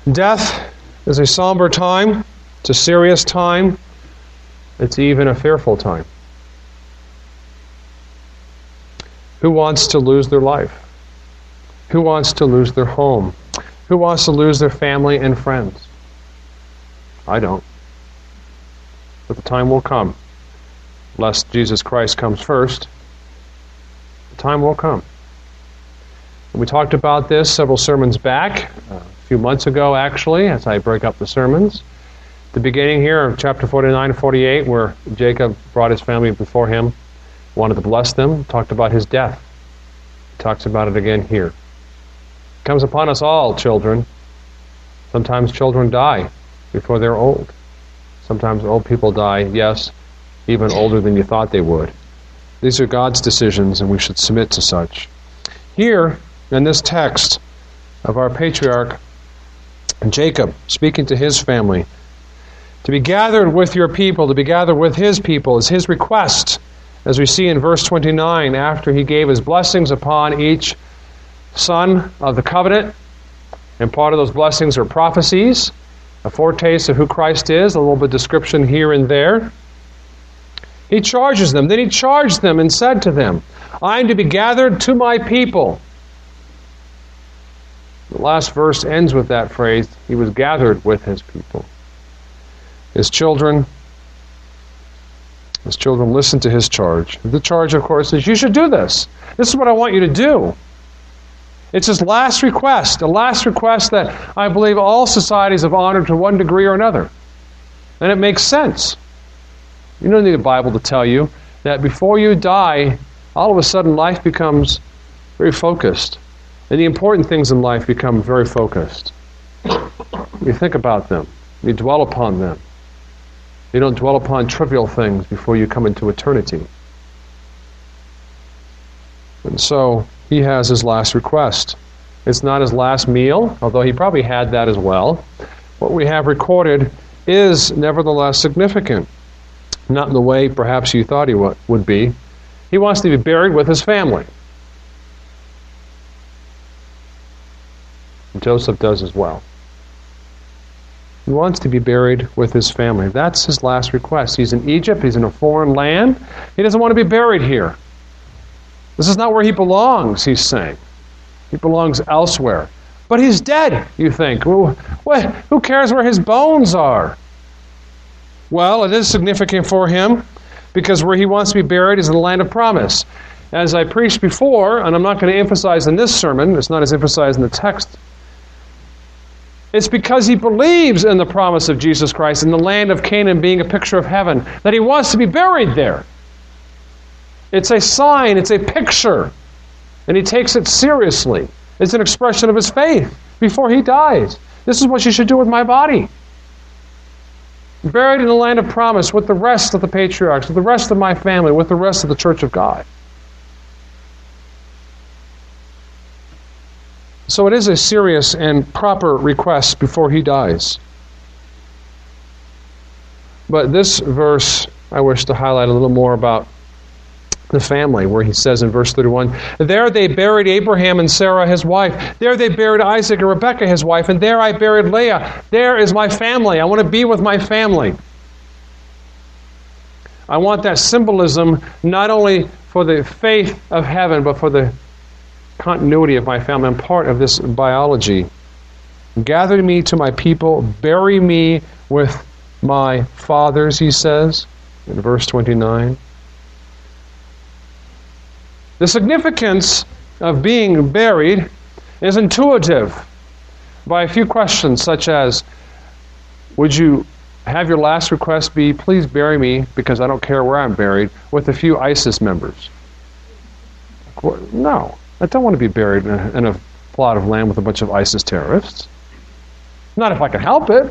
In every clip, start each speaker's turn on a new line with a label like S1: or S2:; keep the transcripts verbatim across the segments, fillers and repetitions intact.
S1: Death is a somber time. It's a serious time. It's even a fearful time. Who wants to lose their life? Who wants to lose their home? Who wants to lose their family and friends? I don't. But the time will come. Lest Jesus Christ comes first, the time will come. And we talked about this several sermons back, a few months ago actually, as I break up the sermons. The beginning here of chapter forty-nine and forty-eight, where Jacob brought his family before him, wanted to bless them, talked about his death. He talks about it again here. It comes upon us all, children. Sometimes children die before they're old. Sometimes old people die, yes, even older than you thought they would. These are God's decisions, and we should submit to such. Here, in this text of our patriarch Jacob, speaking to his family, to be gathered with your people, to be gathered with his people, is his request, as we see in verse twenty-nine, after he gave his blessings upon each son of the covenant. And part of those blessings are prophecies, a foretaste of who Christ is, a little bit of description here and there. He charges them. Then he charged them and said to them, I am to be gathered to my people. The last verse ends with that phrase, he was gathered with his people. His children, his children listened to his charge. The charge, of course, is you should do this. This is what I want you to do. It's his last request, a last request that I believe all societies have honored to one degree or another. And it makes sense. You don't need a Bible to tell you that before you die, all of a sudden life becomes very focused. And the important things in life become very focused. You think about them. You dwell upon them. You don't dwell upon trivial things before you come into eternity. And so he has his last request. It's not his last meal, although he probably had that as well. What we have recorded is nevertheless significant. Not in the way perhaps you thought he would be. He wants to be buried with his family. Joseph does as well. He wants to be buried with his family. That's his last request. He's in Egypt. He's in a foreign land. He doesn't want to be buried here. This is not where he belongs, he's saying. He belongs elsewhere. But he's dead, you think. Well, who cares where his bones are? Well, it is significant for him because where he wants to be buried is in the land of promise. As I preached before, and I'm not going to emphasize in this sermon, it's not as emphasized in the text, it's because he believes in the promise of Jesus Christ in the land of Canaan being a picture of heaven, that he wants to be buried there. It's a sign, it's a picture, and he takes it seriously. It's an expression of his faith before he dies. This is what you should do with my body. Buried in the land of promise with the rest of the patriarchs, with the rest of my family, with the rest of the church of God. So it is a serious and proper request before he dies. But this verse, I wish to highlight a little more about the family, where he says in verse thirty-one, there they buried Abraham and Sarah his wife. There they buried Isaac and Rebekah his wife. And there I buried Leah. There is my family. I want to be with my family. I want that symbolism not only for the faith of heaven, but for the continuity of my family. I'm part of this biology. Gather me to my people. Bury me with my fathers, he says in verse twenty-nine. The significance of being buried is intuitive by a few questions such as, would you have your last request be, please bury me, because I don't care where I'm buried, with a few ISIS members? No, I don't want to be buried in a, in a plot of land with a bunch of ISIS terrorists. Not if I can help it.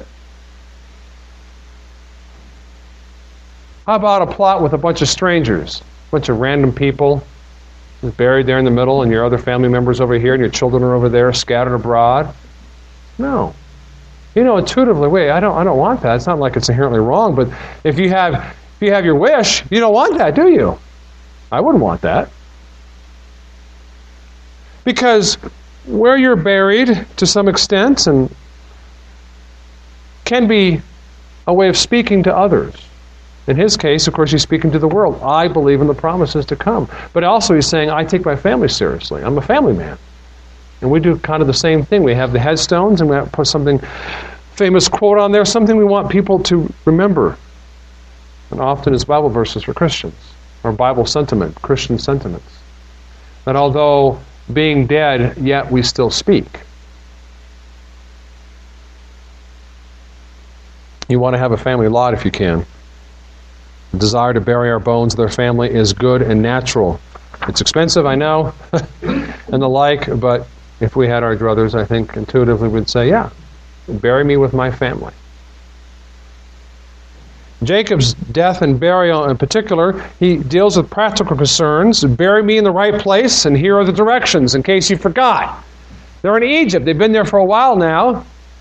S1: How about a plot with a bunch of strangers, a bunch of random people, buried there in the middle, and your other family members over here, and your children are over there, scattered abroad? No. You know, intuitively, wait, I don't I don't want that. It's not like it's inherently wrong, but if you have if you have your wish, you don't want that, do you? I wouldn't want that. Because where you're buried to some extent, and can be a way of speaking to others. In his case, of course, he's speaking to the world. I believe in the promises to come. But also he's saying, I take my family seriously. I'm a family man. And we do kind of the same thing. We have the headstones, and we have put something, famous quote on there, something we want people to remember. And often it's Bible verses for Christians, or Bible sentiment, Christian sentiments. That although being dead, yet we still speak. You want to have a family lot if you can. The desire to bury our bones with our family is good and natural. It's expensive, I know, and the like, but if we had our druthers, I think intuitively we'd say, yeah, bury me with my family. Jacob's death and burial in particular, he deals with practical concerns. Bury me in the right place, and here are the directions, in case you forgot. They're in Egypt. They've been there for a while now.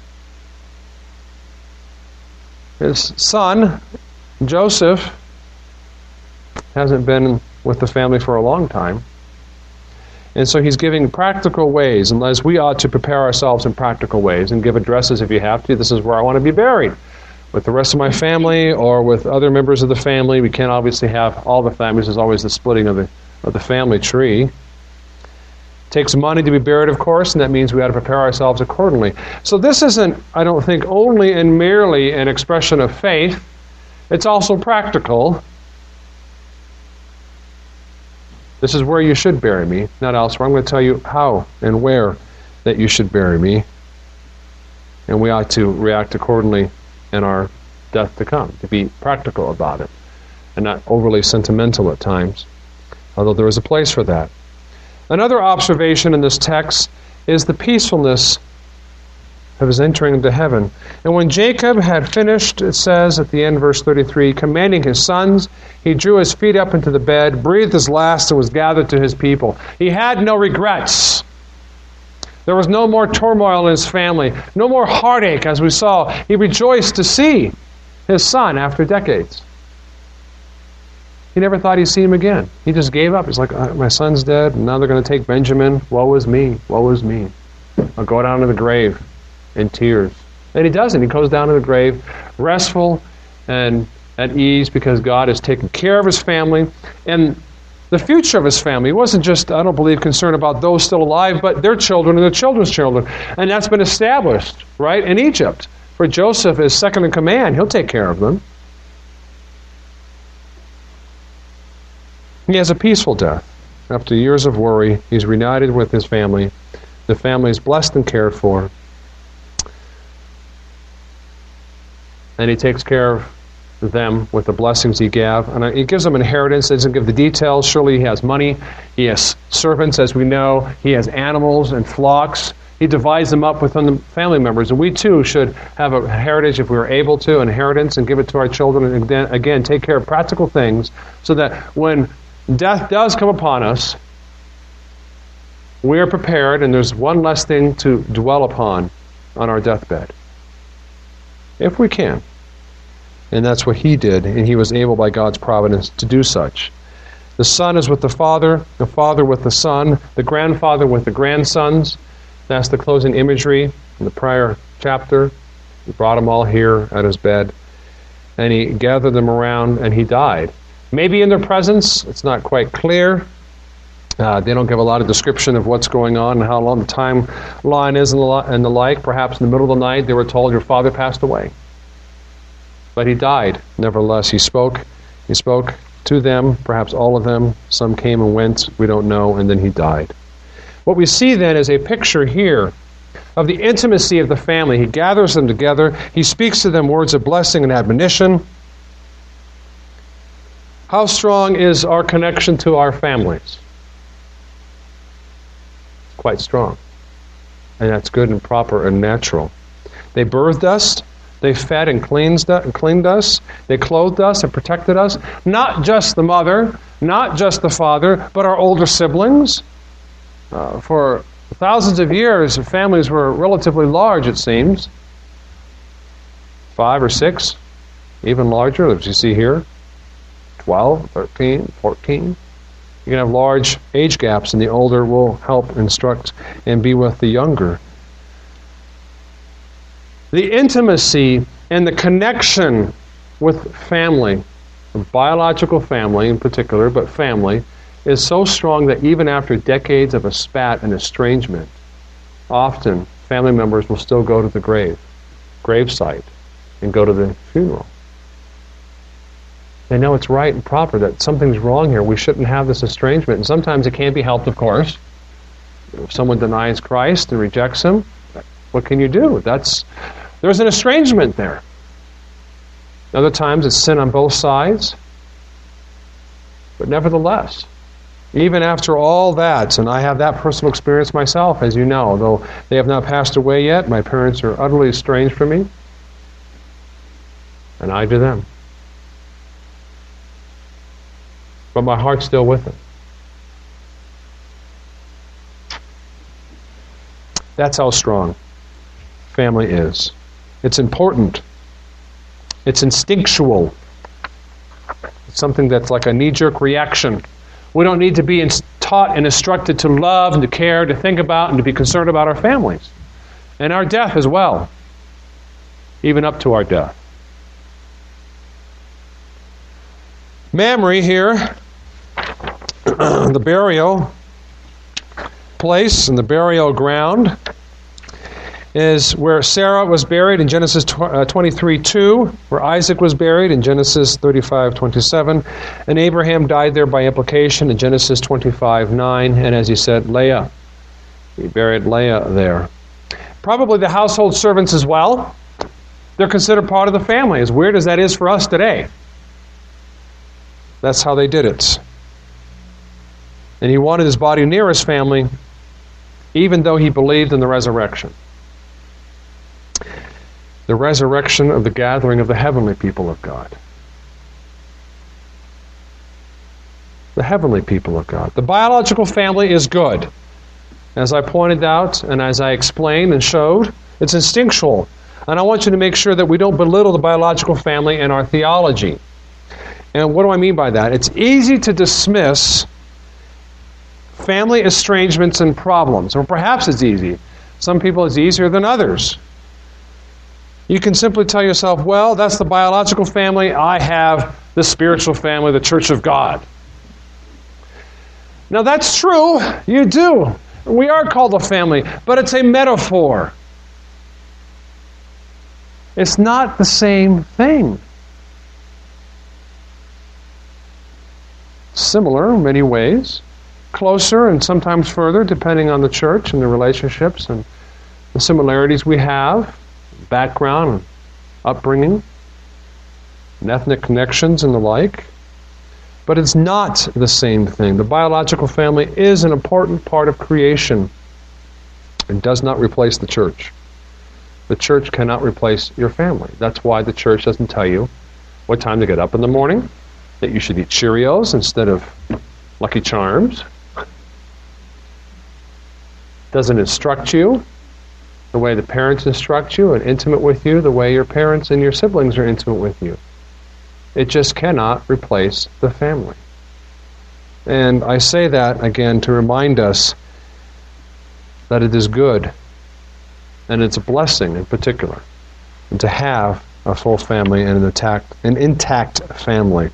S1: His son, Joseph, hasn't been with the family for a long time. And so he's giving practical ways, and as we ought to prepare ourselves in practical ways and give addresses if you have to. This is where I want to be buried, with the rest of my family or with other members of the family. We can't obviously have all the families. There's always the splitting of the, of the family tree. It takes money to be buried, of course, and that means we ought to prepare ourselves accordingly. So this isn't, I don't think, only and merely an expression of faith. It's also practical. This is where you should bury me, not elsewhere. I'm going to tell you how and where that you should bury me. And we ought to react accordingly in our death to come, to be practical about it, and not overly sentimental at times, although there is a place for that. Another observation in this text is the peacefulness of his entering into heaven. And when Jacob had finished, it says at the end, verse thirty-three, commanding his sons, he drew his feet up into the bed, breathed his last, and was gathered to his people. He had no regrets. There was no more turmoil in his family, no more heartache, as we saw. He rejoiced to see his son after decades. He never thought he'd see him again. He just gave up. He's like, my son's dead, and now they're going to take Benjamin. Woe is me, woe is me. I'll go down to the grave in tears. And he doesn't. He goes down to the grave restful and at ease because God has taken care of his family and the future of his family. He wasn't just, I don't believe, concerned about those still alive, but their children and their children's children. And that's been established, right, in Egypt. For Joseph is second in command. He'll take care of them. He has a peaceful death. After years of worry, he's reunited with his family. The family is blessed and cared for. And he takes care of them with the blessings he gave. And he gives them inheritance. He doesn't give the details. Surely he has money. He has servants, as we know. He has animals and flocks. He divides them up within the family members. And we too should have a heritage, if we are able to, inheritance, and give it to our children. And then, again, take care of practical things so that when death does come upon us, we are prepared, and there's one less thing to dwell upon on our deathbed. If we can. And that's what he did, and he was able by God's providence to do such. The son is with the father, the father with the son, the grandfather with the grandsons. That's the closing imagery in the prior chapter. He brought them all here at his bed, and he gathered them around, and he died. Maybe in their presence, it's not quite clear. Uh, they don't give a lot of description of what's going on and how long the timeline is and the, and the like. Perhaps in the middle of the night they were told, your father passed away. But he died. Nevertheless, he spoke. He spoke to them, perhaps all of them. Some came and went, we don't know, and then he died. What we see then is a picture here of the intimacy of the family. He gathers them together. He speaks to them words of blessing and admonition. How strong is our connection to our families? Quite strong. And that's good and proper and natural. They birthed us. They fed and cleansed and cleaned us. They clothed us and protected us. Not just the mother, not just the father, but our older siblings. Uh, for thousands of years, families were relatively large, it seems. Five or six, even larger, as you see here. twelve, thirteen, fourteen. You can have large age gaps, and the older will help instruct and be with the younger. The intimacy And the connection with family, biological family in particular, but family, is so strong that even after decades of a spat and estrangement, often family members will still go to the grave, gravesite, and go to the funeral. They know it's right and proper, that something's wrong here. We shouldn't have this estrangement. And sometimes it can't be helped, of course. If someone denies Christ and rejects Him, what can you do? That's there's an estrangement there. Other times it's sin on both sides. But nevertheless, even after all that, and I have that personal experience myself, as you know, though they have not passed away yet, my parents are utterly estranged from me, and I to them. But my heart's still with them. That's how strong family is. It's important. It's instinctual. It's something that's like a knee-jerk reaction. We don't need to be taught and instructed to love and to care, to think about and to be concerned about our families. And our death as well. Even up to our death. Mamre here, the burial place and the burial ground, is where Sarah was buried in Genesis twenty-three two, where Isaac was buried in Genesis thirty-five twenty-seven, and Abraham died there by implication in Genesis twenty-five nine, and as he said, Leah. He buried Leah there. Probably the household servants as well. They're considered part of the family, as weird as that is for us today. That's how they did it. And he wanted his body near his family, even though he believed in the resurrection. The resurrection of the gathering of the heavenly people of God. The heavenly people of God. The biological family is good. As I pointed out and as I explained and showed, it's instinctual. And I want you to make sure that we don't belittle the biological family in our theology. And what do I mean by that? It's easy to dismiss family estrangements and problems. Or perhaps it's easy. Some people it's easier than others. You can simply tell yourself, well, that's the biological family. I have the spiritual family, the Church of God. Now that's true. You do. We are called a family, but it's a metaphor. It's not the same thing. Similar in many ways. Closer and sometimes further, depending on the church and the relationships and the similarities we have. Background and upbringing, and ethnic connections and the like. But it's not the same thing. The biological family is an important part of creation and does not replace the church. The church cannot replace your family. That's why the church doesn't tell you what time to get up in the morning, that you should eat Cheerios instead of Lucky Charms. Doesn't instruct you the way the parents instruct you and intimate with you, the way your parents and your siblings are intimate with you. It just cannot replace the family. And I say that, again, to remind us that it is good, and it's a blessing in particular, and to have a full family and an intact, an intact family.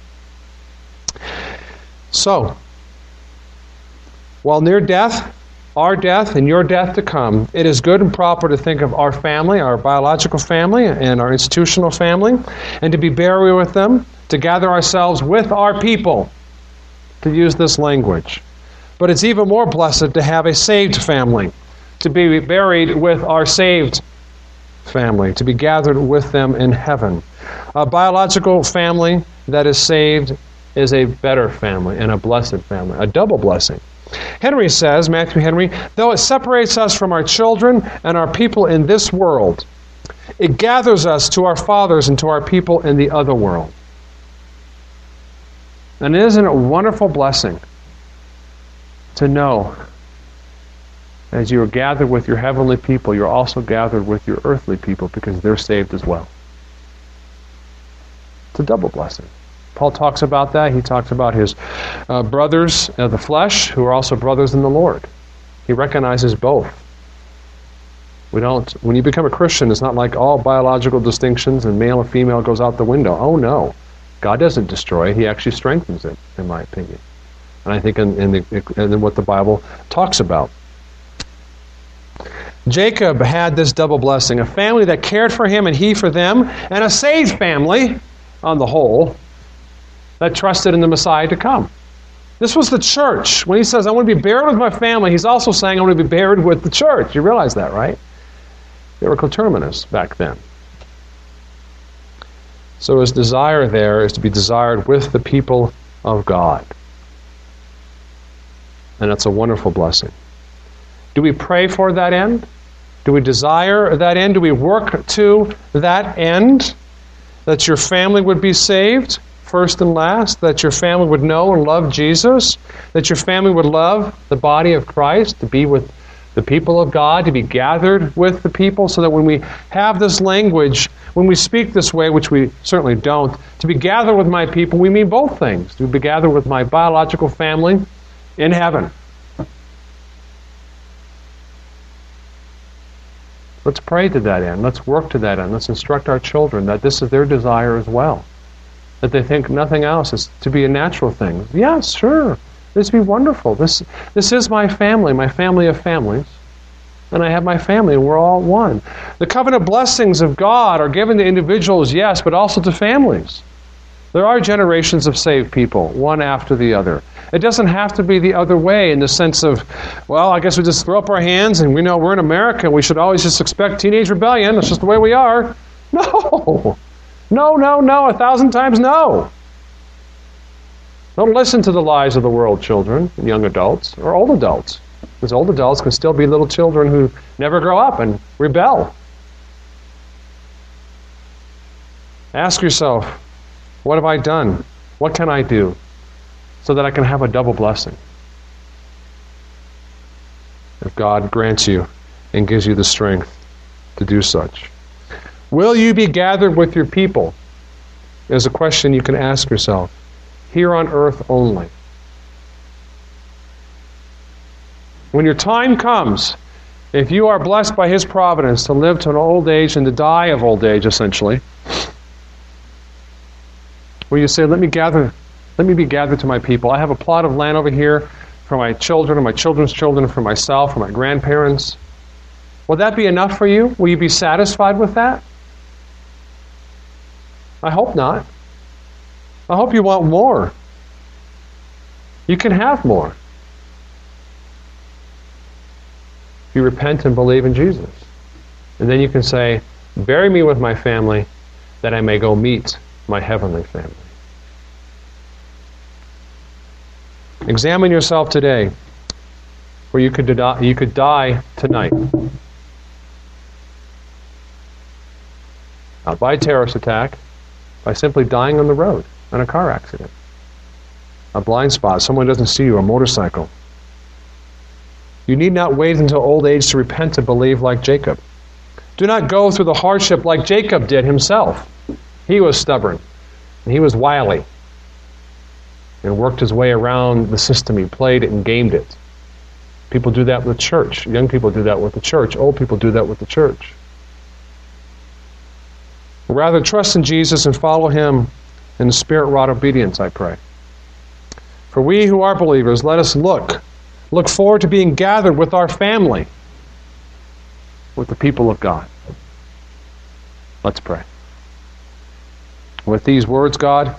S1: So, while near death, our death and your death to come, it is good and proper to think of our family, our biological family and our institutional family, and to be buried with them, to gather ourselves with our people, to use this language. But it's even more blessed to have a saved family, to be buried with our saved family, to be gathered with them in heaven. A biological family that is saved is a better family and a blessed family, a double blessing. Henry says, Matthew Henry, though it separates us from our children and our people in this world, it gathers us to our fathers and to our people in the other world. And isn't it a wonderful blessing to know as you are gathered with your heavenly people, you're also gathered with your earthly people because they're saved as well. It's a double blessing. Paul talks about that. He talks about his uh, brothers of the flesh who are also brothers in the Lord. He recognizes both. We don't, when you become a Christian, it's not like all biological distinctions and male and female goes out the window. Oh no. God doesn't destroy it. He actually strengthens it, in my opinion. And I think in, in, the, in what the Bible talks about. Jacob had this double blessing, a family that cared for him and he for them, and a saved family, on the whole, that trusted in the Messiah to come. This was the church. When he says, I want to be buried with my family, he's also saying, I want to be buried with the church. You realize that, right? They were coterminous back then. So his desire there is to be desired with the people of God. And that's a wonderful blessing. Do we pray for that end? Do we desire that end? Do we work to that end? That your family would be saved, first and last? That your family would know and love Jesus? That your family would love the body of Christ, to be with the people of God, to be gathered with the people, so that when we have this language, when we speak this way, which we certainly don't, to be gathered with my people, we mean both things. To be gathered with my biological family in heaven. Let's pray to that end. Let's work to that end. Let's instruct our children that this is their desire as well. That they think nothing else is to be a natural thing. Yes, sure. This would be wonderful. This, this is my family, my family of families. And I have my family, and we're all one. The covenant blessings of God are given to individuals, yes, but also to families. There are generations of saved people, one after the other. It doesn't have to be the other way in the sense of, well, I guess we just throw up our hands and we know we're in America and we should always just expect teenage rebellion. That's just the way we are. No. No, no, no. A thousand times no. Don't listen to the lies of the world, children and young adults or old adults. Because old adults can still be little children who never grow up and rebel. Ask yourself, what have I done? What can I do so that I can have a double blessing? If God grants you and gives you the strength to do such. Will you be gathered with your people? Is a question you can ask yourself. Here on earth only. When your time comes, if you are blessed by His providence to live to an old age and to die of old age, essentially, where you say, let me gather, let me be gathered to my people. I have a plot of land over here for my children and my children's children, for myself, for my grandparents. Will that be enough for you? Will you be satisfied with that? I hope not. I hope you want more. You can have more. If you repent and believe in Jesus. And then you can say, bury me with my family, that I may go meet my heavenly family. Examine yourself today, where you could die, you could die tonight. Not by a terrorist attack, by simply dying on the road in a car accident. A blind spot, someone doesn't see you, a motorcycle. You need not wait until old age to repent and believe like Jacob. Do not go through the hardship like Jacob did himself. He was stubborn, and he was wily, and worked his way around the system. He played it and gamed it. People do that with the church. Young people do that with the church. Old people do that with the church. Rather, trust in Jesus and follow Him in the Spirit-wrought obedience, I pray. For we who are believers, let us look, look forward to being gathered with our family, with the people of God. Let's pray. With these words, God,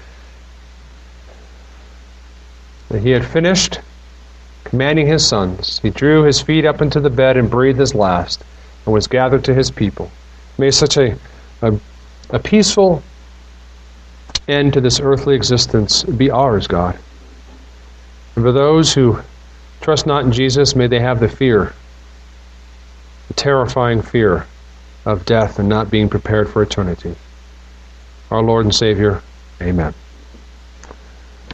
S1: that He had finished commanding His sons, He drew His feet up into the bed and breathed His last, and was gathered to His people. May such a, a, a peaceful end to this earthly existence be ours, God. And for those who trust not in Jesus, may they have the fear, the terrifying fear of death and not being prepared for eternity. Our Lord and Savior, amen.